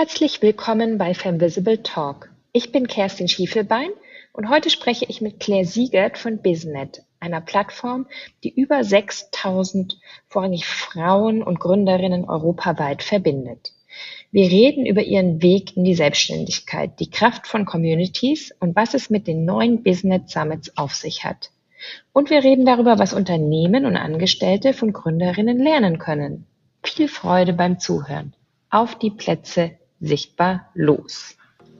Herzlich willkommen bei Femvisible Talk. Ich bin Kerstin Schiefelbein und heute spreche ich mit Claire Siegert von Biznet, einer Plattform, die über 6.000 vorrangig Frauen und Gründerinnen europaweit verbindet. Wir reden über ihren Weg in die Selbstständigkeit, die Kraft von Communities und was es mit den neuen Biznet Summits auf sich hat. Und wir reden darüber, was Unternehmen und Angestellte von Gründerinnen lernen können. Viel Freude beim Zuhören. Auf die Plätze, sichtbar, los!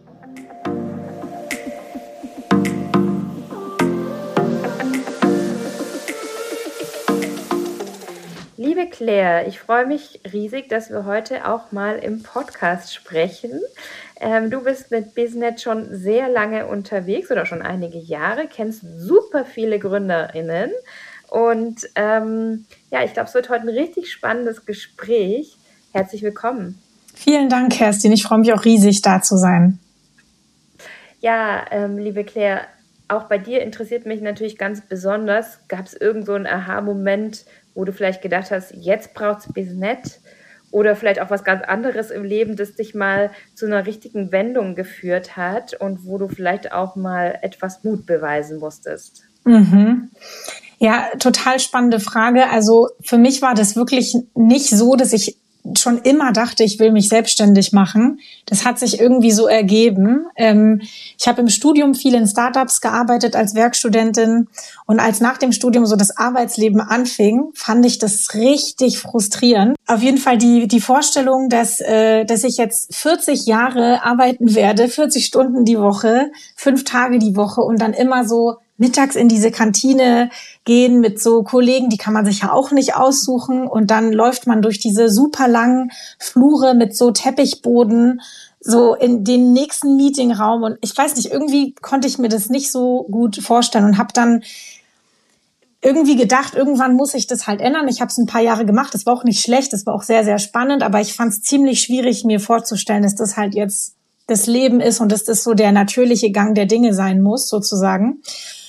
Liebe Claire, ich freue mich riesig, dass wir heute auch mal im Podcast sprechen. Du bist mit Biznet schon sehr lange unterwegs oder schon einige Jahre, kennst super viele Gründerinnen und ich glaube, es wird heute ein richtig spannendes Gespräch. Herzlich willkommen. Vielen Dank, Kerstin. Ich freue mich auch riesig, da zu sein. Ja, liebe Claire, auch bei dir interessiert mich natürlich ganz besonders, gab es irgend so einen Aha-Moment, wo du vielleicht gedacht hast, jetzt braucht es Biznet oder vielleicht auch was ganz anderes im Leben, das dich mal zu einer richtigen Wendung geführt hat und wo du vielleicht auch mal etwas Mut beweisen musstest? Ja, total spannende Frage. Also für mich war das wirklich nicht so, dass ich schon immer dachte, ich will mich selbstständig machen. Das hat sich irgendwie so ergeben. Ich habe im Studium viel in Startups gearbeitet als Werkstudentin und als nach dem Studium so das Arbeitsleben anfing, fand ich das richtig frustrierend. Auf jeden Fall die Vorstellung, dass ich jetzt 40 Jahre arbeiten werde, 40 Stunden die Woche, 5 Tage die Woche und dann immer so mittags in diese Kantine gehen mit so Kollegen, die kann man sich ja auch nicht aussuchen. Und dann läuft man durch diese super langen Flure mit so Teppichboden so in den nächsten Meetingraum. Und ich weiß nicht, irgendwie konnte ich mir das nicht so gut vorstellen und habe dann irgendwie gedacht, irgendwann muss ich das halt ändern. Ich habe es ein paar Jahre gemacht. Das war auch nicht schlecht, das war auch sehr, sehr spannend. Aber ich fand es ziemlich schwierig, mir vorzustellen, dass das halt jetzt das Leben ist und dass das so der natürliche Gang der Dinge sein muss, sozusagen.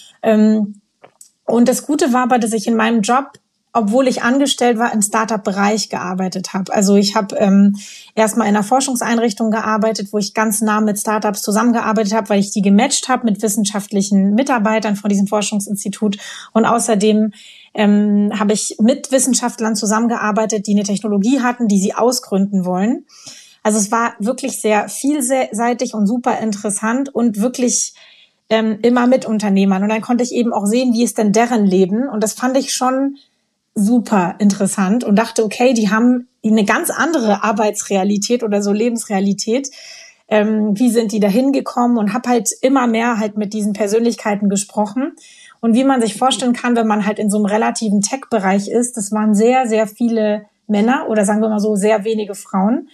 Und das Gute war aber, dass ich in meinem Job, obwohl ich angestellt war, im Startup-Bereich gearbeitet habe. Also ich habe erstmal in einer Forschungseinrichtung gearbeitet, wo ich ganz nah mit Startups zusammengearbeitet habe, weil ich die gematcht habe mit wissenschaftlichen Mitarbeitern von diesem Forschungsinstitut. Und außerdem habe ich mit Wissenschaftlern zusammengearbeitet, die eine Technologie hatten, die sie ausgründen wollen. Also es war wirklich sehr vielseitig und super interessant und wirklich immer mit Unternehmern. Und dann konnte ich eben auch sehen, wie ist denn deren Leben. Und das fand ich schon super interessant und dachte, okay, die haben eine ganz andere Arbeitsrealität oder so Lebensrealität. Wie sind die da hingekommen? Und habe halt immer mehr halt mit diesen Persönlichkeiten gesprochen. Und wie man sich vorstellen kann, wenn man halt in so einem relativen Tech-Bereich ist, das waren sehr, sehr viele Männer oder sagen wir mal so sehr wenige Frauen.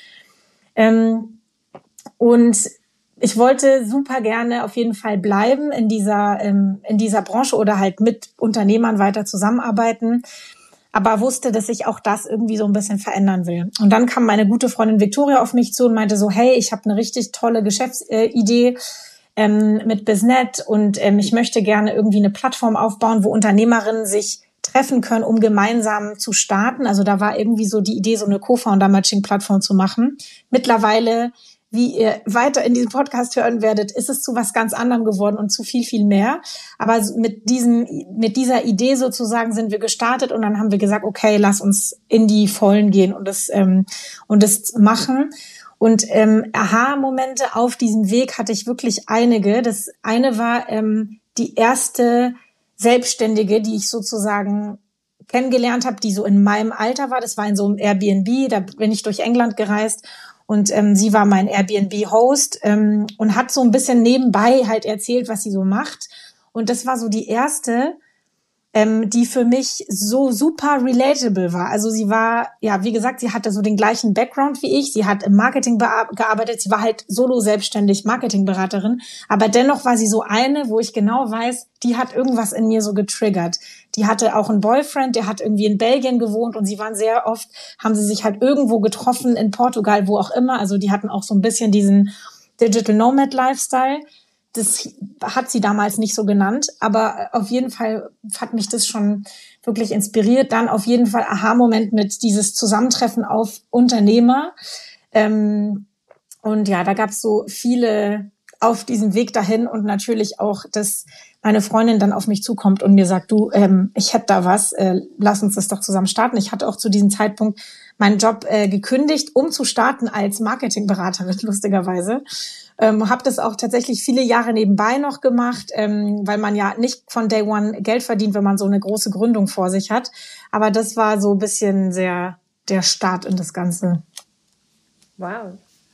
Und ich wollte super gerne auf jeden Fall bleiben in dieser Branche oder halt mit Unternehmern weiter zusammenarbeiten, aber wusste, dass ich auch das irgendwie so ein bisschen verändern will. Und dann kam meine gute Freundin Victoria auf mich zu und meinte so, hey, ich habe eine richtig tolle Geschäftsidee mit Biznet und ich möchte gerne irgendwie eine Plattform aufbauen, wo Unternehmerinnen sich treffen können, um gemeinsam zu starten. Also da war irgendwie so die Idee, so eine Co-Founder-Matching-Plattform zu machen. Mittlerweile, wie ihr weiter in diesem Podcast hören werdet, ist es zu was ganz anderem geworden und zu viel, viel mehr. Aber mit dieser Idee sozusagen sind wir gestartet und dann haben wir gesagt, okay, lass uns in die Vollen gehen und das machen. Und Aha-Momente auf diesem Weg hatte ich wirklich einige. Das eine war die erste Selbstständige, die ich sozusagen kennengelernt habe, die so in meinem Alter war. Das war in so einem Airbnb, da bin ich durch England gereist und sie war mein Airbnb-Host und hat so ein bisschen nebenbei halt erzählt, was sie so macht. Und das war so die erste, die für mich so super relatable war. Also sie war, ja, wie gesagt, sie hatte so den gleichen Background wie ich. Sie hat im Marketing gearbeitet. Sie war halt solo selbstständig Marketingberaterin. Aber dennoch war sie so eine, wo ich genau weiß, die hat irgendwas in mir so getriggert. Die hatte auch einen Boyfriend, der hat irgendwie in Belgien gewohnt und sie waren sehr oft, haben sie sich halt irgendwo getroffen in Portugal, wo auch immer. Also die hatten auch so ein bisschen diesen Digital Nomad Lifestyle. Das hat sie damals nicht so genannt, aber auf jeden Fall hat mich das schon wirklich inspiriert. Dann auf jeden Fall Aha-Moment mit dieses Zusammentreffen auf Unternehmer. Und ja, da gab es so viele auf diesem Weg dahin und natürlich auch, dass meine Freundin dann auf mich zukommt und mir sagt, du, ich hätte da was, lass uns das doch zusammen starten. Ich hatte auch zu diesem Zeitpunkt meinen Job gekündigt, um zu starten als Marketingberaterin, lustigerweise. Habe das auch tatsächlich viele Jahre nebenbei noch gemacht, weil man ja nicht von Day One Geld verdient, wenn man so eine große Gründung vor sich hat. Aber das war so ein bisschen sehr der Start in das Ganze. Wow.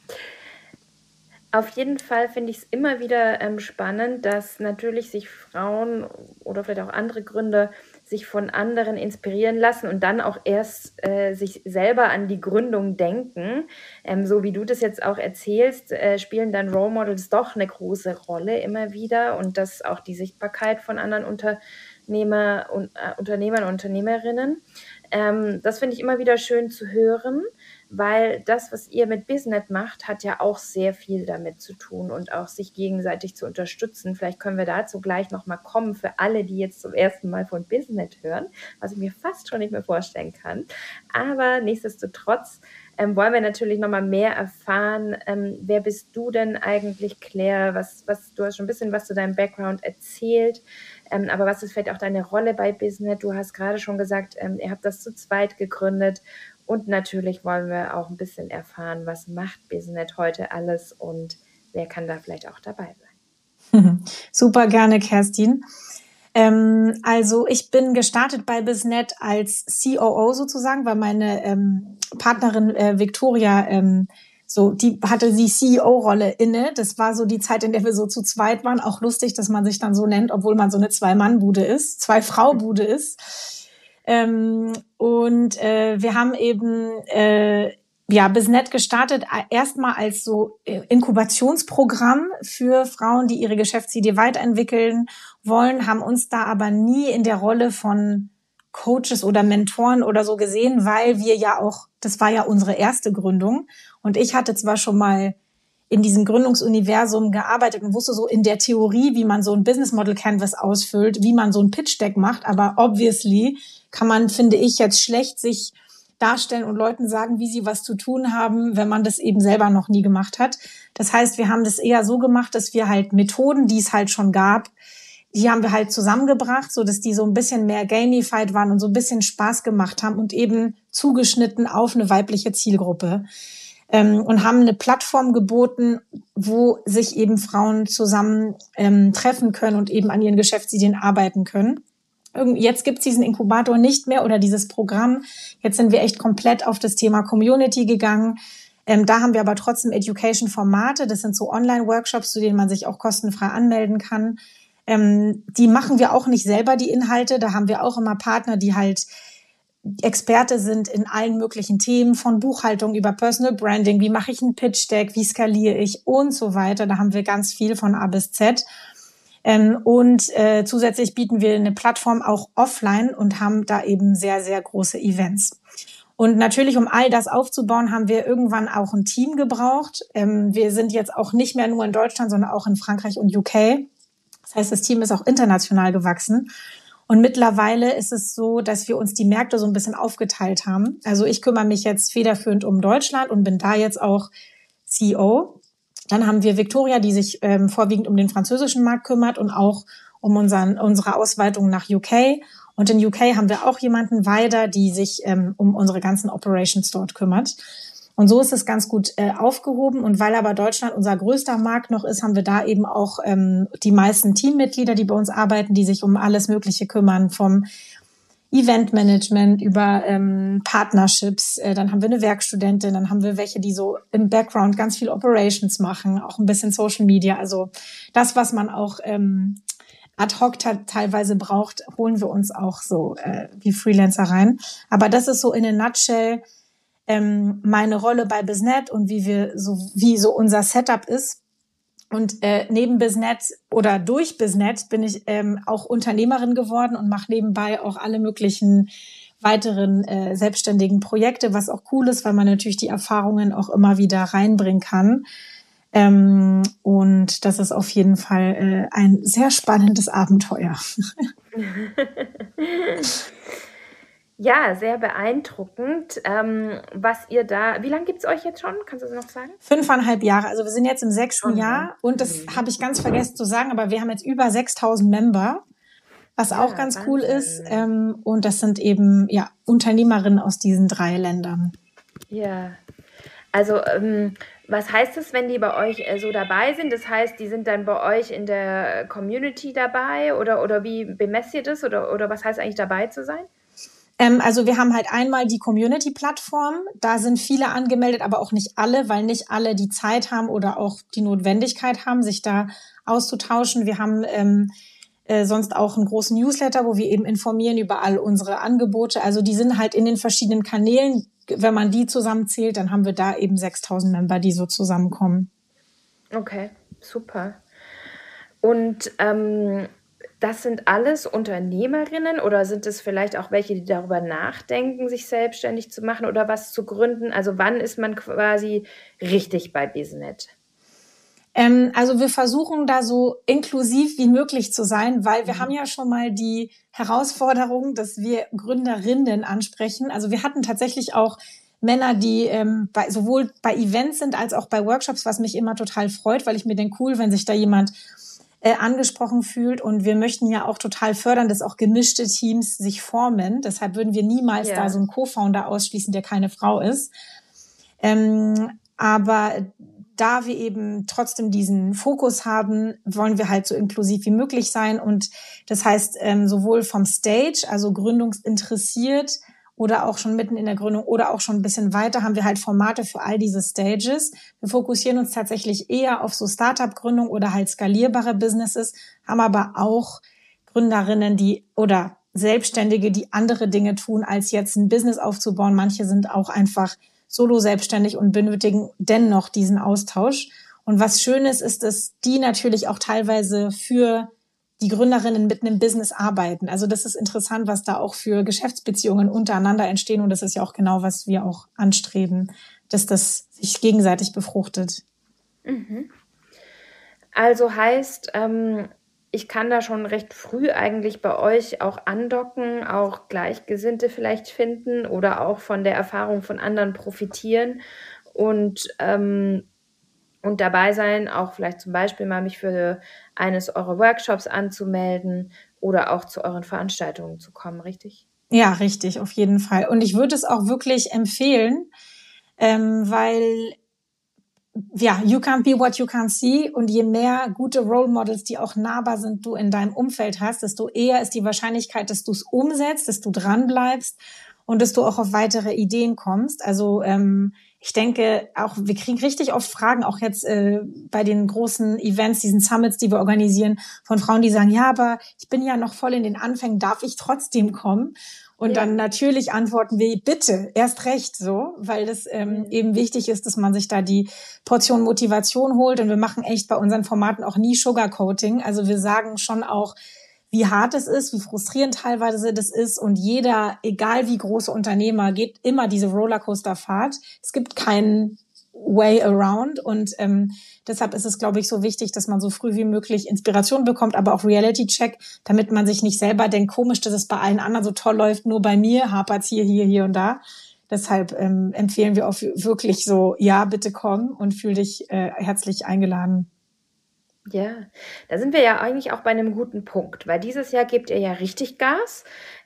Auf jeden Fall finde ich es immer wieder spannend, dass natürlich sich Frauen oder vielleicht auch andere Gründer sich von anderen inspirieren lassen und dann auch erst sich selber an die Gründung denken. So wie du das jetzt auch erzählst, spielen dann Role Models doch eine große Rolle immer wieder und dass auch die Sichtbarkeit von anderen Unternehmern und Unternehmerinnen. Das finde ich immer wieder schön zu hören, weil das, was ihr mit BizNet macht, hat ja auch sehr viel damit zu tun und auch sich gegenseitig zu unterstützen. Vielleicht können wir dazu gleich nochmal kommen für alle, die jetzt zum ersten Mal von BizNet hören, was ich mir fast schon nicht mehr vorstellen kann. Aber nichtsdestotrotz wollen wir natürlich nochmal mehr erfahren. Wer bist du denn eigentlich, Claire? Du hast schon ein bisschen was zu deinem Background erzählt, aber was ist vielleicht auch deine Rolle bei BizNet? Du hast gerade schon gesagt, ihr habt das zu zweit gegründet. Und natürlich wollen wir auch ein bisschen erfahren, was macht BizNet heute alles und wer kann da vielleicht auch dabei sein. Super gerne, Kerstin. Also ich bin gestartet bei BizNet als COO sozusagen, weil meine Partnerin Victoria die hatte die CEO-Rolle inne. Das war so die Zeit, in der wir so zu zweit waren. Auch lustig, dass man sich dann so nennt, obwohl man so eine Zwei-Mann-Bude ist, Zwei-Frau-Bude ist. Wir haben eben BizNet gestartet, erstmal als so Inkubationsprogramm für Frauen, die ihre Geschäftsidee weiterentwickeln wollen, haben uns da aber nie in der Rolle von Coaches oder Mentoren oder so gesehen, weil wir ja auch, das war ja unsere erste Gründung und ich hatte zwar schon mal in diesem Gründungsuniversum gearbeitet und wusste so in der Theorie, wie man so ein Business Model Canvas ausfüllt, wie man so ein Pitch Deck macht, aber obviously kann man, finde ich, jetzt schlecht sich darstellen und Leuten sagen, wie sie was zu tun haben, wenn man das eben selber noch nie gemacht hat. Das heißt, wir haben das eher so gemacht, dass wir halt Methoden, die es halt schon gab, die haben wir halt zusammengebracht, so dass die so ein bisschen mehr gamified waren und so ein bisschen Spaß gemacht haben und eben zugeschnitten auf eine weibliche Zielgruppe. Und haben eine Plattform geboten, wo sich eben Frauen zusammen treffen können und eben an ihren Geschäftsideen arbeiten können. Jetzt gibt's diesen Inkubator nicht mehr oder dieses Programm. Jetzt sind wir echt komplett auf das Thema Community gegangen. Da haben wir aber trotzdem Education-Formate. Das sind so Online-Workshops, zu denen man sich auch kostenfrei anmelden kann. Die machen wir auch nicht selber, die Inhalte. Da haben wir auch immer Partner, die halt Experte sind in allen möglichen Themen, von Buchhaltung über Personal Branding, wie mache ich ein Pitch-Deck, wie skaliere ich und so weiter. Da haben wir ganz viel von A bis Z. Zusätzlich bieten wir eine Plattform auch offline und haben da eben sehr, sehr große Events. Und natürlich, um all das aufzubauen, haben wir irgendwann auch ein Team gebraucht. Wir sind jetzt auch nicht mehr nur in Deutschland, sondern auch in Frankreich und UK. Das heißt, das Team ist auch international gewachsen. Und mittlerweile ist es so, dass wir uns die Märkte so ein bisschen aufgeteilt haben. Also ich kümmere mich jetzt federführend um Deutschland und bin da jetzt auch CEO. Dann haben wir Victoria, die sich vorwiegend um den französischen Markt kümmert und auch um unsere Ausweitung nach UK. Und in UK haben wir auch jemanden weiter, die sich um unsere ganzen Operations dort kümmert. Und so ist es ganz gut aufgehoben. Und weil aber Deutschland unser größter Markt noch ist, haben wir da eben auch die meisten Teammitglieder, die bei uns arbeiten, die sich um alles Mögliche kümmern, vom Eventmanagement über Partnerships. Dann haben wir eine Werkstudentin, dann haben wir welche, die so im Background ganz viel Operations machen, auch ein bisschen Social Media. Also das, was man auch ad hoc teilweise braucht, holen wir uns auch so wie Freelancer rein. Aber das ist so in a nutshell meine Rolle bei BizNet und wie so unser Setup ist. Und neben BizNet oder durch BizNet bin ich auch Unternehmerin geworden und mache nebenbei auch alle möglichen weiteren selbstständigen Projekte, was auch cool ist, weil man natürlich die Erfahrungen auch immer wieder reinbringen kann. Und das ist auf jeden Fall ein sehr spannendes Abenteuer. Ja, sehr beeindruckend, was ihr da, wie lange gibt's euch jetzt schon? Kannst du das noch sagen? 5,5 Jahre. Also wir sind jetzt im 6. Aha. Jahr und das habe ich ganz vergessen zu sagen, aber wir haben jetzt über 6.000 Member, was auch Ja, ganz cool ist. Wahnsinn. Und das sind eben Unternehmerinnen aus diesen 3 Ländern. Ja. Also, was heißt das, wenn die bei euch so dabei sind? Das heißt, die sind dann bei euch in der Community dabei oder wie bemesst ihr das oder was heißt eigentlich dabei zu sein? Also wir haben halt einmal die Community-Plattform. Da sind viele angemeldet, aber auch nicht alle, weil nicht alle die Zeit haben oder auch die Notwendigkeit haben, sich da auszutauschen. Wir haben sonst auch einen großen Newsletter, wo wir eben informieren über all unsere Angebote. Also die sind halt in den verschiedenen Kanälen. Wenn man die zusammenzählt, dann haben wir da eben 6.000 Member, die so zusammenkommen. Okay, super. Und das sind alles Unternehmerinnen oder sind es vielleicht auch welche, die darüber nachdenken, sich selbstständig zu machen oder was zu gründen? Also wann ist man quasi richtig bei Biznet? Also wir versuchen da so inklusiv wie möglich zu sein, weil wir haben ja schon mal die Herausforderung, dass wir Gründerinnen ansprechen. Also wir hatten tatsächlich auch Männer, die sowohl bei Events sind als auch bei Workshops, was mich immer total freut, weil ich mir denke, cool, wenn sich da jemand angesprochen fühlt. Und wir möchten ja auch total fördern, dass auch gemischte Teams sich formen. Deshalb würden wir niemals da so einen Co-Founder ausschließen, der keine Frau ist. Aber da wir eben trotzdem diesen Fokus haben, wollen wir halt so inklusiv wie möglich sein. Und das heißt, sowohl vom Stage, also gründungsinteressiert oder auch schon mitten in der Gründung oder auch schon ein bisschen weiter, haben wir halt Formate für all diese Stages. Wir fokussieren uns tatsächlich eher auf so Startup-Gründung oder halt skalierbare Businesses, haben aber auch Gründerinnen, oder Selbstständige, die andere Dinge tun, als jetzt ein Business aufzubauen. Manche sind auch einfach solo selbstständig und benötigen dennoch diesen Austausch. Und was Schönes ist, dass die natürlich auch teilweise für die Gründerinnen mit einem Business arbeiten. Also das ist interessant, was da auch für Geschäftsbeziehungen untereinander entstehen. Und das ist ja auch genau, was wir auch anstreben, dass das sich gegenseitig befruchtet. Also heißt, ich kann da schon recht früh eigentlich bei euch auch andocken, auch Gleichgesinnte vielleicht finden oder auch von der Erfahrung von anderen profitieren und dabei sein, auch vielleicht zum Beispiel mal mich für eines eurer Workshops anzumelden oder auch zu euren Veranstaltungen zu kommen, richtig? Ja, richtig, auf jeden Fall. Und ich würde es auch wirklich empfehlen, weil you can't be what you can't see. Und je mehr gute Role Models, die auch nahbar sind, du in deinem Umfeld hast, desto eher ist die Wahrscheinlichkeit, dass du es umsetzt, dass du dran bleibst und dass du auch auf weitere Ideen kommst. Also ich denke auch, wir kriegen richtig oft Fragen, auch jetzt bei den großen Events, diesen Summits, die wir organisieren, von Frauen, die sagen, ja, aber ich bin ja noch voll in den Anfängen, darf ich trotzdem kommen? Und dann natürlich antworten wir, bitte, erst recht so, weil das eben wichtig ist, dass man sich da die Portion Motivation holt. Und wir machen echt bei unseren Formaten auch nie Sugarcoating. Also wir sagen schon auch, wie hart es ist, wie frustrierend teilweise das ist. Und jeder, egal wie große Unternehmer, geht immer diese Rollercoaster-Fahrt. Es gibt keinen way around. Und deshalb ist es, glaube ich, so wichtig, dass man so früh wie möglich Inspiration bekommt, aber auch Reality-Check, damit man sich nicht selber denkt, komisch, dass es bei allen anderen so toll läuft, nur bei mir hapert's hier und da. Deshalb empfehlen wir auch wirklich so, ja, bitte komm und fühl dich herzlich eingeladen. Ja, da sind wir ja eigentlich auch bei einem guten Punkt, weil dieses Jahr gebt ihr ja richtig Gas.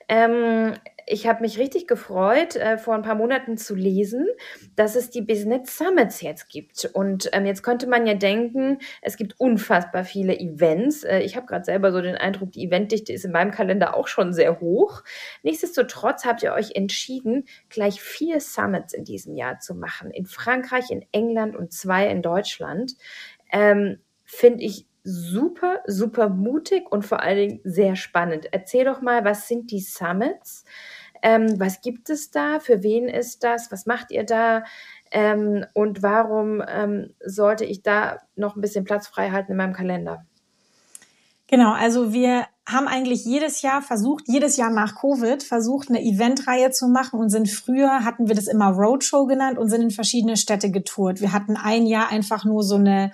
Ich habe mich richtig gefreut, vor ein paar Monaten zu lesen, dass es die Biznet Summits jetzt gibt. Und jetzt könnte man ja denken, es gibt unfassbar viele Events. Ich habe gerade selber so den Eindruck, die Eventdichte ist in meinem Kalender auch schon sehr hoch. Nichtsdestotrotz habt ihr euch entschieden, gleich 4 Summits in diesem Jahr zu machen. In Frankreich, in England und 2 in Deutschland. Finde ich super, super mutig und vor allen Dingen sehr spannend. Erzähl doch mal, was sind die Summits? Was gibt es da? Für wen ist das? Was macht ihr da? Und warum sollte ich da noch ein bisschen Platz frei halten in meinem Kalender? Genau, also wir haben eigentlich jedes Jahr nach Covid, eine Eventreihe zu machen und hatten wir das immer Roadshow genannt und sind in verschiedene Städte getourt. Wir hatten ein Jahr einfach nur so eine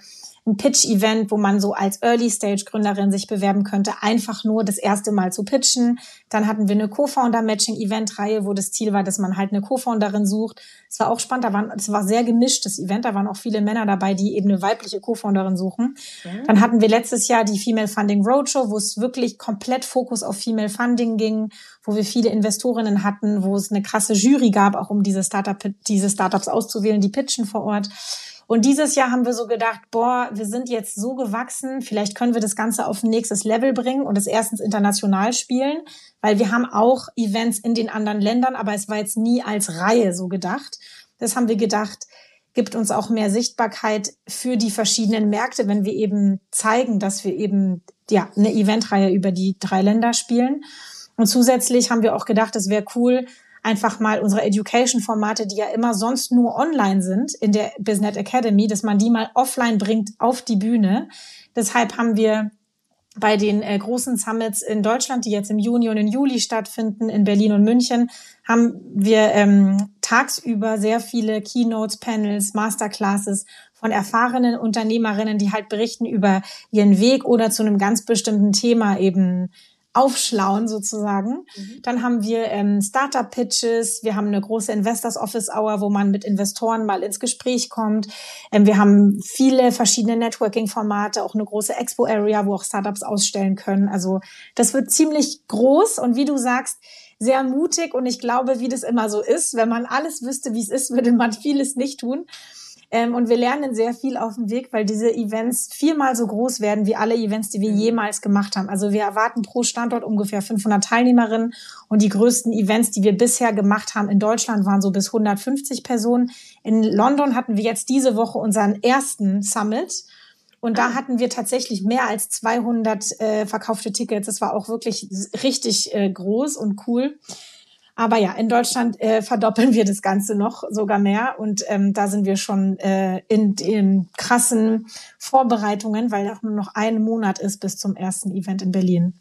ein Pitch-Event, wo man so als Early-Stage-Gründerin sich bewerben könnte, einfach nur das erste Mal zu pitchen. Dann hatten wir eine Co-Founder-Matching-Event-Reihe, wo das Ziel war, dass man halt eine Co-Founderin sucht. Es war auch spannend, es war sehr gemischtes Event, da waren auch viele Männer dabei, die eben eine weibliche Co-Founderin suchen. Ja. Dann hatten wir letztes Jahr die Female Funding Roadshow, wo es wirklich komplett Fokus auf Female Funding ging, wo wir viele Investorinnen hatten, wo es eine krasse Jury gab, auch um diese Startups auszuwählen, die pitchen vor Ort. Und dieses Jahr haben wir so gedacht, wir sind jetzt so gewachsen, vielleicht können wir das Ganze auf ein nächstes Level bringen und es erstens international spielen, weil wir haben auch Events in den anderen Ländern, aber es war jetzt nie als Reihe so gedacht. Das haben wir gedacht, gibt uns auch mehr Sichtbarkeit für die verschiedenen Märkte, wenn wir eben zeigen, dass wir eben eine Eventreihe über die 3 Länder spielen. Und zusätzlich haben wir auch gedacht, es wäre cool, einfach mal unsere Education-Formate, die ja immer sonst nur online sind in der BizNet Academy, dass man die mal offline bringt auf die Bühne. Deshalb haben wir bei den großen Summits in Deutschland, die jetzt im Juni und im Juli stattfinden, in Berlin und München, haben wir tagsüber sehr viele Keynotes, Panels, Masterclasses von erfahrenen Unternehmerinnen, die halt berichten über ihren Weg oder zu einem ganz bestimmten Thema eben aufschlauen sozusagen. Dann haben wir Startup-Pitches, wir haben eine große Investors Office Hour, wo man mit Investoren mal ins Gespräch kommt. Wir haben viele verschiedene Networking-Formate, auch eine große Expo-Area, wo auch Startups ausstellen können. Also das wird ziemlich groß und wie du sagst, sehr mutig und ich glaube, wie das immer so ist, wenn man alles wüsste, wie es ist, würde man vieles nicht tun. Und wir lernen sehr viel auf dem Weg, weil diese Events 4-mal so groß werden wie alle Events, die wir jemals gemacht haben. Also wir erwarten pro Standort ungefähr 500 Teilnehmerinnen und die größten Events, die wir bisher gemacht haben in Deutschland, waren so bis 150 Personen. In London hatten wir jetzt diese Woche unseren ersten Summit und da hatten wir tatsächlich mehr als 200 verkaufte Tickets. Das war auch wirklich richtig groß und cool. Aber ja, in Deutschland verdoppeln wir das Ganze noch, sogar mehr. Und da sind wir schon in den krassen Vorbereitungen, weil auch nur noch 1 Monat ist bis zum ersten Event in Berlin.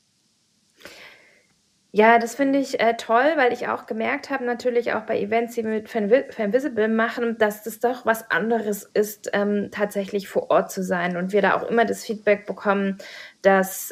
Ja, das finde ich toll, weil ich auch gemerkt habe, natürlich auch bei Events, die wir mit Fanvisible machen, dass das doch was anderes ist, tatsächlich vor Ort zu sein. Und wir da auch immer das Feedback bekommen, dass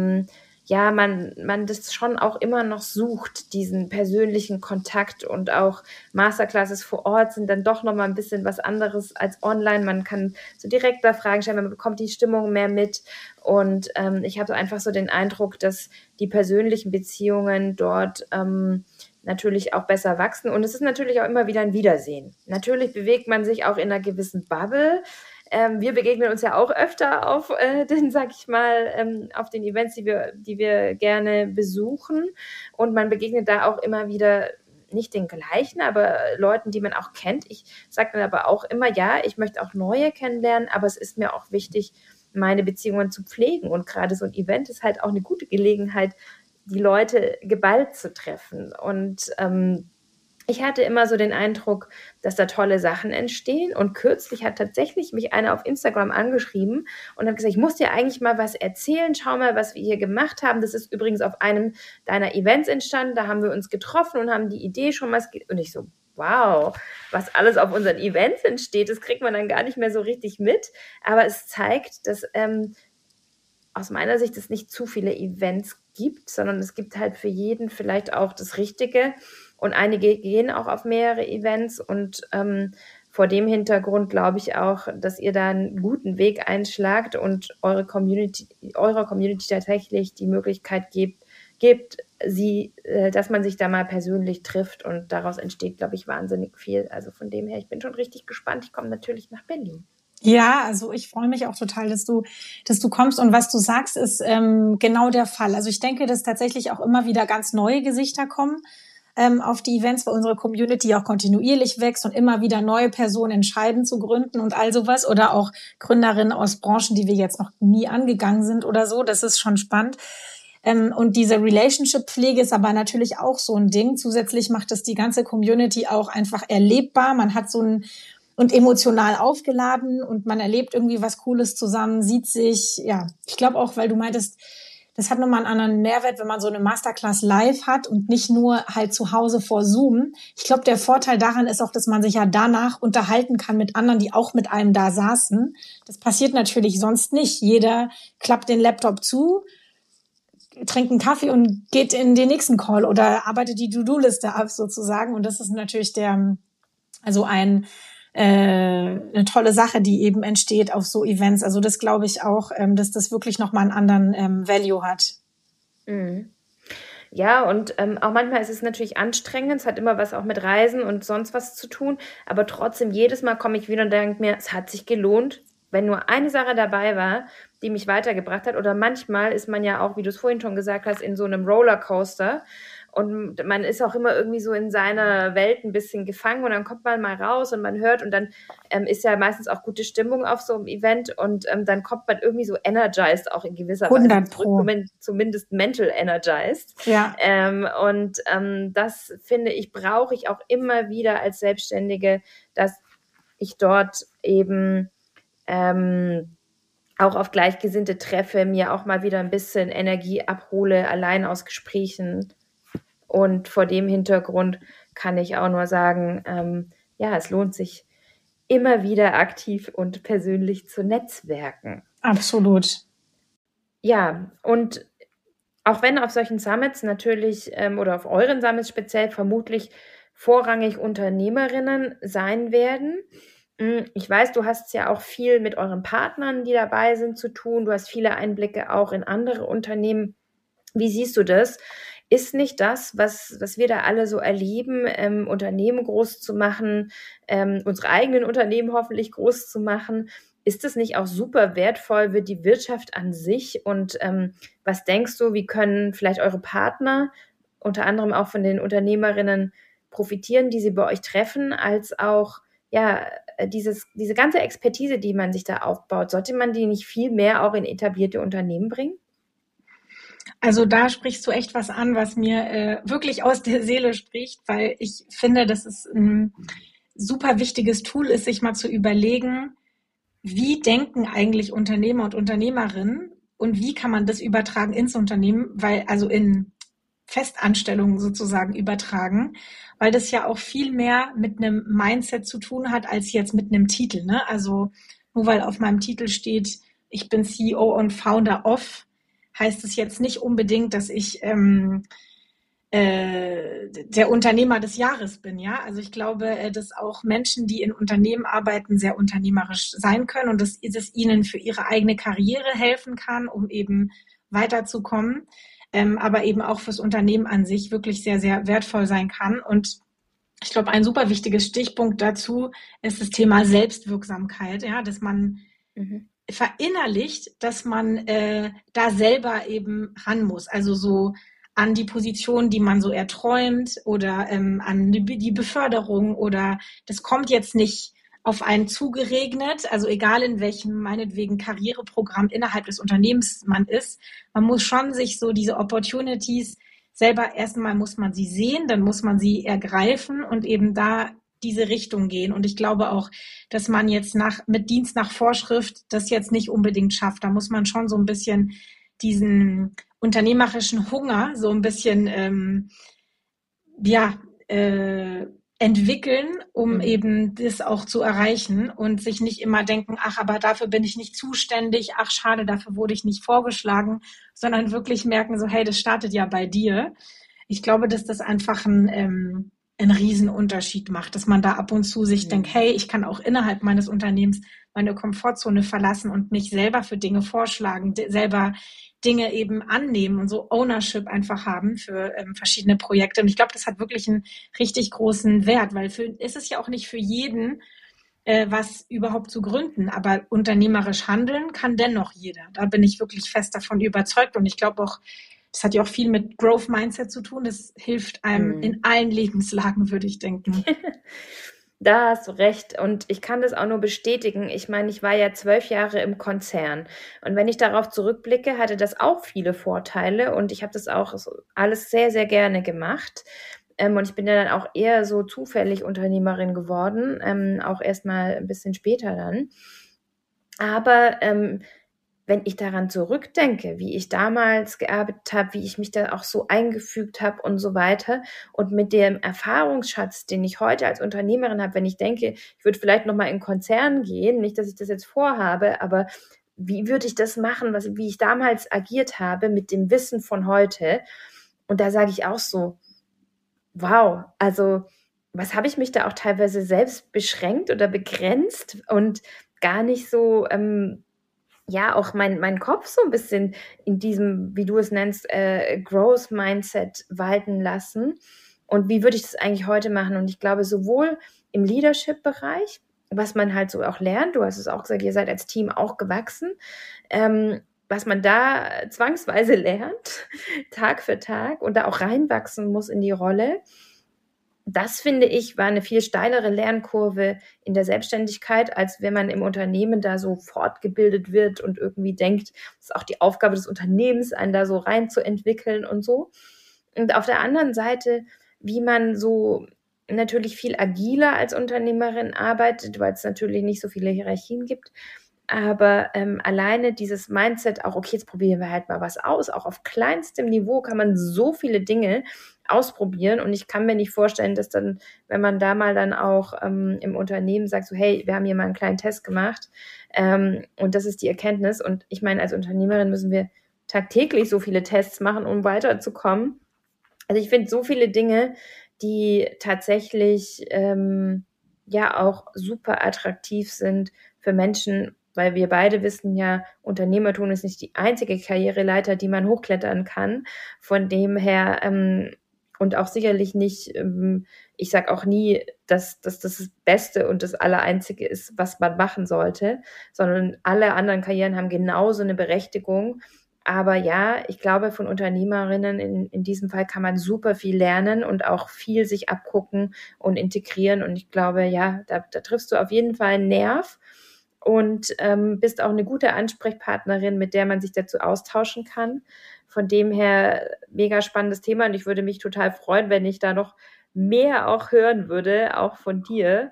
man das schon auch immer noch sucht, diesen persönlichen Kontakt, und auch Masterclasses vor Ort sind dann doch nochmal ein bisschen was anderes als online. Man kann so direkt da Fragen stellen, man bekommt die Stimmung mehr mit, und ich habe einfach so den Eindruck, dass die persönlichen Beziehungen dort natürlich auch besser wachsen, und es ist natürlich auch immer wieder ein Wiedersehen. Natürlich bewegt man sich auch in einer gewissen Bubble. Wir begegnen uns ja auch öfter auf auf den Events, die wir gerne besuchen, und man begegnet da auch immer wieder nicht den gleichen, aber Leuten, die man auch kennt. Ich sage dann aber auch immer, ja, ich möchte auch neue kennenlernen, aber es ist mir auch wichtig, meine Beziehungen zu pflegen, und gerade so ein Event ist halt auch eine gute Gelegenheit, die Leute geballt zu treffen, und ich hatte immer so den Eindruck, dass da tolle Sachen entstehen, und kürzlich hat tatsächlich mich einer auf Instagram angeschrieben und hat gesagt, ich muss dir eigentlich mal was erzählen, schau mal, was wir hier gemacht haben. Das ist übrigens auf einem deiner Events entstanden, da haben wir uns getroffen und haben die Idee schon mal, und ich so, wow, was alles auf unseren Events entsteht, das kriegt man dann gar nicht mehr so richtig mit, aber es zeigt, dass aus meiner Sicht es nicht zu viele Events gibt, sondern es gibt halt für jeden vielleicht auch das Richtige. Und einige gehen auch auf mehrere Events, und vor dem Hintergrund glaube ich auch, dass ihr da einen guten Weg einschlagt und eurer Community tatsächlich die Möglichkeit gibt, dass man sich da mal persönlich trifft, und daraus entsteht, glaube ich, wahnsinnig viel. Also von dem her, ich bin schon richtig gespannt. Ich komme natürlich nach Berlin. Ja, also ich freue mich auch total, dass du kommst, und was du sagst, ist genau der Fall. Also ich denke, dass tatsächlich auch immer wieder ganz neue Gesichter kommen auf die Events, weil unsere Community auch kontinuierlich wächst und immer wieder neue Personen entscheiden zu gründen und all sowas, oder auch Gründerinnen aus Branchen, die wir jetzt noch nie angegangen sind oder so. Das ist schon spannend. Und diese Relationship-Pflege ist aber natürlich auch so ein Ding. Zusätzlich macht es die ganze Community auch einfach erlebbar. Man hat und emotional aufgeladen, und man erlebt irgendwie was Cooles zusammen, sieht sich, ja, ich glaube auch, weil du meintest, das hat nochmal einen anderen Mehrwert, wenn man so eine Masterclass live hat und nicht nur halt zu Hause vor Zoom. Ich glaube, der Vorteil daran ist auch, dass man sich ja danach unterhalten kann mit anderen, die auch mit einem da saßen. Das passiert natürlich sonst nicht. Jeder klappt den Laptop zu, trinkt einen Kaffee und geht in den nächsten Call oder arbeitet die To-Do-Liste ab sozusagen. Und das ist natürlich eine tolle Sache, die eben entsteht auf so Events. Also das glaube ich auch, dass das wirklich nochmal einen anderen Value hat. Mhm. Ja, und auch manchmal ist es natürlich anstrengend. Es hat immer was auch mit Reisen und sonst was zu tun. Aber trotzdem, jedes Mal komme ich wieder und denke mir, es hat sich gelohnt, wenn nur eine Sache dabei war, die mich weitergebracht hat. Oder manchmal ist man ja auch, wie du es vorhin schon gesagt hast, in so einem Rollercoaster. Und man ist auch immer irgendwie so in seiner Welt ein bisschen gefangen und dann kommt man mal raus und man hört und dann ist ja meistens auch gute Stimmung auf so einem Event und dann kommt man irgendwie so energized auch in gewisser Weise zurück, zumindest mental energized. Ja. Das finde ich, brauche ich auch immer wieder als Selbstständige, dass ich dort eben auch auf Gleichgesinnte treffe, mir auch mal wieder ein bisschen Energie abhole, allein aus Gesprächen. Und vor dem Hintergrund kann ich auch nur sagen, es lohnt sich immer wieder aktiv und persönlich zu netzwerken. Absolut. Ja, und auch wenn auf solchen Summits natürlich oder auf euren Summits speziell vermutlich vorrangig Unternehmerinnen sein werden. Ich weiß, du hast ja auch viel mit euren Partnern, die dabei sind, zu tun. Du hast viele Einblicke auch in andere Unternehmen. Wie siehst du das? Ist nicht das, was wir da alle so erleben, Unternehmen groß zu machen, unsere eigenen Unternehmen hoffentlich groß zu machen, ist das nicht auch super wertvoll für die Wirtschaft an sich? Und was denkst du, wie können vielleicht eure Partner, unter anderem auch von den Unternehmerinnen, profitieren, die sie bei euch treffen, als auch diese ganze Expertise, die man sich da aufbaut, sollte man die nicht viel mehr auch in etablierte Unternehmen bringen? Also da sprichst du echt was an, was mir wirklich aus der Seele spricht, weil ich finde, dass es ein super wichtiges Tool ist, sich mal zu überlegen, wie denken eigentlich Unternehmer und Unternehmerinnen und wie kann man das übertragen ins Unternehmen, also in Festanstellungen sozusagen übertragen, weil das ja auch viel mehr mit einem Mindset zu tun hat, als jetzt mit einem Titel, ne? Also nur weil auf meinem Titel steht, ich bin CEO und Founder of, heißt es jetzt nicht unbedingt, dass ich der Unternehmer des Jahres bin, ja. Also ich glaube, dass auch Menschen, die in Unternehmen arbeiten, sehr unternehmerisch sein können und dass es ihnen für ihre eigene Karriere helfen kann, um eben weiterzukommen, aber eben auch fürs Unternehmen an sich wirklich sehr, sehr wertvoll sein kann. Und ich glaube, ein super wichtiges Stichpunkt dazu ist das Thema Selbstwirksamkeit, ja, dass man verinnerlicht, dass man da selber eben ran muss. Also so an die Position, die man so erträumt oder an die Beförderung oder das kommt jetzt nicht auf einen zugeregnet, also egal in welchem meinetwegen Karriereprogramm innerhalb des Unternehmens man ist, man muss schon sich so diese Opportunities selber, erstmal muss man sie sehen, dann muss man sie ergreifen und eben da diese Richtung gehen. Und ich glaube auch, dass man jetzt mit Dienst nach Vorschrift das jetzt nicht unbedingt schafft. Da muss man schon so ein bisschen diesen unternehmerischen Hunger so ein bisschen entwickeln, um eben das auch zu erreichen und sich nicht immer denken, ach, aber dafür bin ich nicht zuständig, ach, schade, dafür wurde ich nicht vorgeschlagen, sondern wirklich merken so, hey, das startet ja bei dir. Ich glaube, dass das einfach einen Riesenunterschied macht, dass man da ab und zu sich denkt, hey, ich kann auch innerhalb meines Unternehmens meine Komfortzone verlassen und mich selber für Dinge vorschlagen, selber Dinge eben annehmen und so Ownership einfach haben für verschiedene Projekte. Und ich glaube, das hat wirklich einen richtig großen Wert, weil ist es ja auch nicht für jeden was überhaupt zu gründen. Aber unternehmerisch handeln kann dennoch jeder. Da bin ich wirklich fest davon überzeugt. Und ich glaube auch, das hat ja auch viel mit Growth Mindset zu tun. Das hilft einem in allen Lebenslagen, würde ich denken. Da hast du recht und ich kann das auch nur bestätigen. Ich meine, ich war ja 12 Jahre im Konzern und wenn ich darauf zurückblicke, hatte das auch viele Vorteile und ich habe das auch alles sehr, sehr gerne gemacht. Und ich bin ja dann auch eher so zufällig Unternehmerin geworden, auch erst mal ein bisschen später dann. Aber wenn ich daran zurückdenke, wie ich damals gearbeitet habe, wie ich mich da auch so eingefügt habe und so weiter und mit dem Erfahrungsschatz, den ich heute als Unternehmerin habe, wenn ich denke, ich würde vielleicht nochmal in einen Konzern gehen, nicht, dass ich das jetzt vorhabe, aber wie würde ich das machen, wie ich damals agiert habe mit dem Wissen von heute? Und da sage ich auch so, wow, also was habe ich mich da auch teilweise selbst beschränkt oder begrenzt und gar nicht so auch mein Kopf so ein bisschen in diesem, wie du es nennst, Growth Mindset walten lassen. Und wie würde ich das eigentlich heute machen? Und ich glaube, sowohl im Leadership-Bereich, was man halt so auch lernt, du hast es auch gesagt, ihr seid als Team auch gewachsen, was man da zwangsweise lernt, Tag für Tag und da auch reinwachsen muss in die Rolle. Das, finde ich, war eine viel steilere Lernkurve in der Selbstständigkeit, als wenn man im Unternehmen da so fortgebildet wird und irgendwie denkt, es ist auch die Aufgabe des Unternehmens, einen da so reinzuentwickeln und so. Und auf der anderen Seite, wie man so natürlich viel agiler als Unternehmerin arbeitet, weil es natürlich nicht so viele Hierarchien gibt. Aber alleine dieses Mindset auch, okay, jetzt probieren wir halt mal was aus. Auch auf kleinstem Niveau kann man so viele Dinge ausprobieren. Und ich kann mir nicht vorstellen, dass dann, wenn man da mal dann auch im Unternehmen sagt, so, hey, wir haben hier mal einen kleinen Test gemacht und das ist die Erkenntnis. Und ich meine, als Unternehmerin müssen wir tagtäglich so viele Tests machen, um weiterzukommen. Also ich finde so viele Dinge, die tatsächlich auch super attraktiv sind für Menschen, weil wir beide wissen ja, Unternehmertum ist nicht die einzige Karriereleiter, die man hochklettern kann. Von dem her und auch sicherlich nicht, ich sage auch nie, dass das Beste und das Allereinzige ist, was man machen sollte, sondern alle anderen Karrieren haben genauso eine Berechtigung. Aber ja, ich glaube, von Unternehmerinnen in diesem Fall kann man super viel lernen und auch viel sich abgucken und integrieren. Und ich glaube, ja, da triffst du auf jeden Fall einen Nerv und bist auch eine gute Ansprechpartnerin, mit der man sich dazu austauschen kann. Von dem her mega spannendes Thema und ich würde mich total freuen, wenn ich da noch mehr auch hören würde, auch von dir,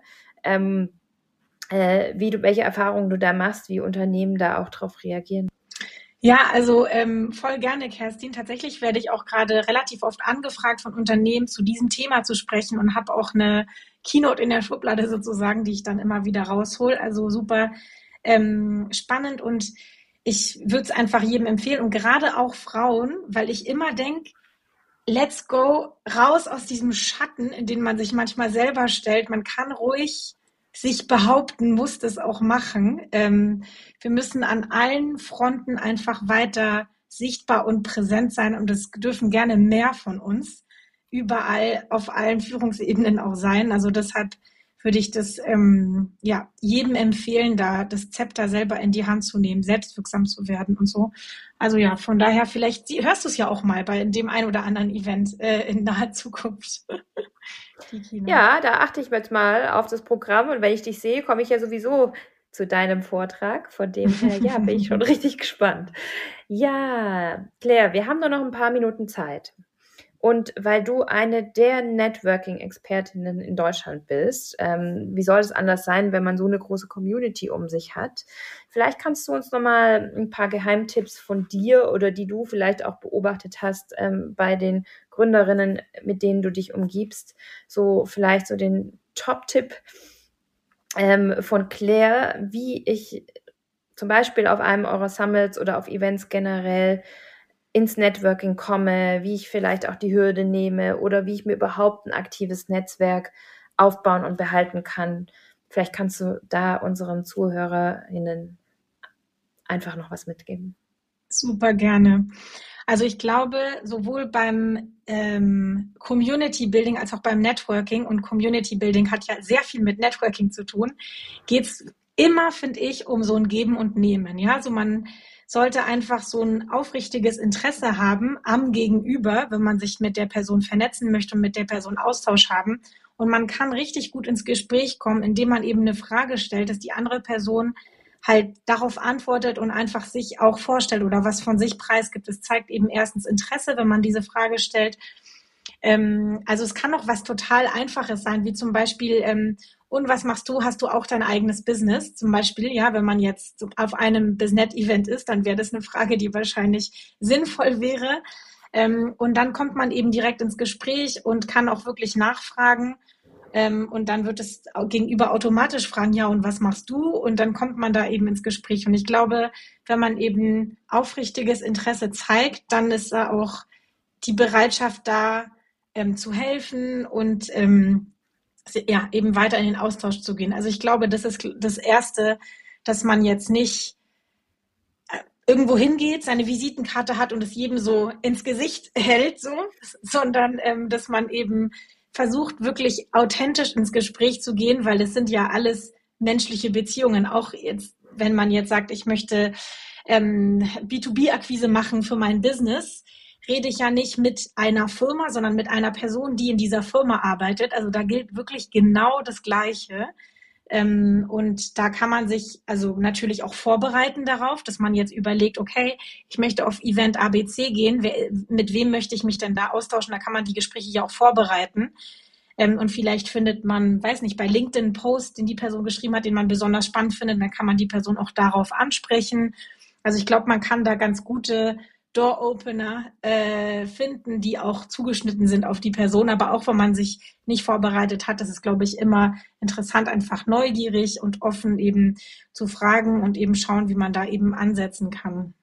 welche Erfahrungen du da machst, wie Unternehmen da auch drauf reagieren. Ja, also voll gerne, Kerstin. Tatsächlich werde ich auch gerade relativ oft angefragt von Unternehmen, zu diesem Thema zu sprechen und habe auch eine Keynote in der Schublade sozusagen, die ich dann immer wieder raushol. Also super spannend und ich würde es einfach jedem empfehlen und gerade auch Frauen, weil ich immer denke, let's go raus aus diesem Schatten, in den man sich manchmal selber stellt. Man kann ruhig sich behaupten, muss das auch machen. Wir müssen an allen Fronten einfach weiter sichtbar und präsent sein und es dürfen gerne mehr von uns überall auf allen Führungsebenen auch sein. Also deshalb würde ich das jedem empfehlen, da das Zepter selber in die Hand zu nehmen, selbstwirksam zu werden und so. Also ja, von daher vielleicht hörst du es ja auch mal bei dem ein oder anderen Event in naher Zukunft. Ja, da achte ich jetzt mal auf das Programm und wenn ich dich sehe, komme ich ja sowieso zu deinem Vortrag. Von dem her, ja, bin ich schon richtig gespannt. Ja, Claire, wir haben nur noch ein paar Minuten Zeit. Und weil du eine der Networking-Expertinnen in Deutschland bist, wie soll es anders sein, wenn man so eine große Community um sich hat? Vielleicht kannst du uns nochmal ein paar Geheimtipps von dir oder die du vielleicht auch beobachtet hast bei den Gründerinnen, mit denen du dich umgibst, so vielleicht so den Top-Tipp von Claire, wie ich zum Beispiel auf einem eurer Summits oder auf Events generell ins Networking komme, wie ich vielleicht auch die Hürde nehme oder wie ich mir überhaupt ein aktives Netzwerk aufbauen und behalten kann. Vielleicht kannst du da unseren ZuhörerInnen einfach noch was mitgeben. Super gerne. Also ich glaube, sowohl beim Community Building als auch beim Networking, und Community Building hat ja sehr viel mit Networking zu tun, geht es immer, finde ich, um so ein Geben und Nehmen. Ja, also man sollte einfach so ein aufrichtiges Interesse haben am Gegenüber, wenn man sich mit der Person vernetzen möchte und mit der Person Austausch haben. Und man kann richtig gut ins Gespräch kommen, indem man eben eine Frage stellt, dass die andere Person halt darauf antwortet und einfach sich auch vorstellt oder was von sich preisgibt. Es zeigt eben erstens Interesse, wenn man diese Frage stellt. Also es kann auch was total Einfaches sein, wie zum Beispiel und was machst du? Hast du auch dein eigenes Business? Zum Beispiel, ja, wenn man jetzt auf einem BizNet-Event ist, dann wäre das eine Frage, die wahrscheinlich sinnvoll wäre. Und dann kommt man eben direkt ins Gespräch und kann auch wirklich nachfragen. Und dann wird es gegenüber automatisch fragen, ja, und was machst du? Und dann kommt man da eben ins Gespräch. Und ich glaube, wenn man eben aufrichtiges Interesse zeigt, dann ist da auch die Bereitschaft da, zu helfen und ja, eben weiter in den Austausch zu gehen. Also ich glaube, das ist das Erste, dass man jetzt nicht irgendwo hingeht, seine Visitenkarte hat und es jedem so ins Gesicht hält, so, sondern dass man eben versucht, wirklich authentisch ins Gespräch zu gehen, weil das sind ja alles menschliche Beziehungen. Auch jetzt, wenn man jetzt sagt, ich möchte B2B-Akquise machen für mein Business, rede ich ja nicht mit einer Firma, sondern mit einer Person, die in dieser Firma arbeitet. Also da gilt wirklich genau das Gleiche. Und da kann man sich also natürlich auch vorbereiten darauf, dass man jetzt überlegt, okay, ich möchte auf Event ABC gehen, mit wem möchte ich mich denn da austauschen? Da kann man die Gespräche ja auch vorbereiten. Und vielleicht findet man, weiß nicht, bei LinkedIn einen Post, den die Person geschrieben hat, den man besonders spannend findet, dann kann man die Person auch darauf ansprechen. Also ich glaube, man kann da ganz gute Door-Opener finden, die auch zugeschnitten sind auf die Person. Aber auch wenn man sich nicht vorbereitet hat, das ist, glaube ich, immer interessant, einfach neugierig und offen eben zu fragen und eben schauen, wie man da eben ansetzen kann.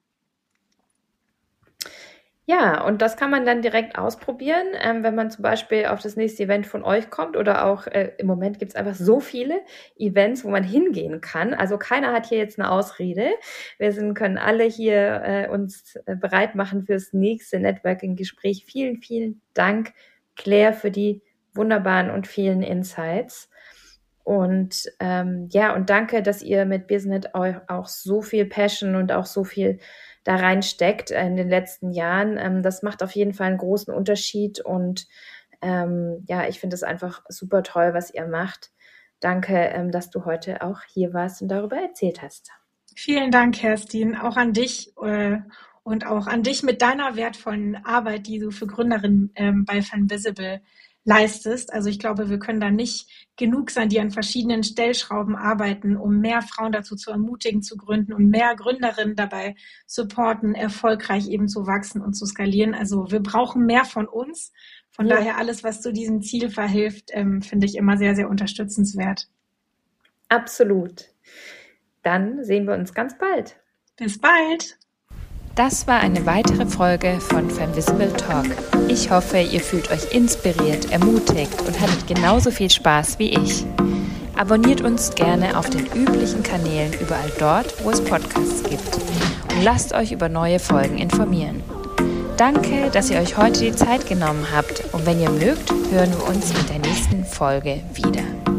Ja, und das kann man dann direkt ausprobieren, wenn man zum Beispiel auf das nächste Event von euch kommt oder auch im Moment gibt es einfach so viele Events, wo man hingehen kann. Also keiner hat hier jetzt eine Ausrede. Wir können alle hier uns bereit machen fürs nächste Networking-Gespräch. Vielen, vielen Dank, Claire, für die wunderbaren und vielen Insights. Und ja, und danke, dass ihr mit BizNet auch so viel Passion und auch so viel da reinsteckt in den letzten Jahren. Das macht auf jeden Fall einen großen Unterschied und ja, ich finde es einfach super toll, was ihr macht. Danke, dass du heute auch hier warst und darüber erzählt hast. Vielen Dank, Kerstin, auch an dich und auch an dich mit deiner wertvollen Arbeit, die du für Gründerinnen bei Fanvisible leistest. Also ich glaube, wir können da nicht genug sein, die an verschiedenen Stellschrauben arbeiten, um mehr Frauen dazu zu ermutigen, zu gründen und mehr Gründerinnen dabei supporten, erfolgreich eben zu wachsen und zu skalieren. Also wir brauchen mehr von uns. Von daher alles, was zu diesem Ziel verhilft, finde ich immer sehr, sehr unterstützenswert. Absolut. Dann sehen wir uns ganz bald. Bis bald. Das war eine weitere Folge von Fanvisible Talk. Ich hoffe, ihr fühlt euch inspiriert, ermutigt und hattet genauso viel Spaß wie ich. Abonniert uns gerne auf den üblichen Kanälen überall dort, wo es Podcasts gibt. Und lasst euch über neue Folgen informieren. Danke, dass ihr euch heute die Zeit genommen habt. Und wenn ihr mögt, hören wir uns mit der nächsten Folge wieder.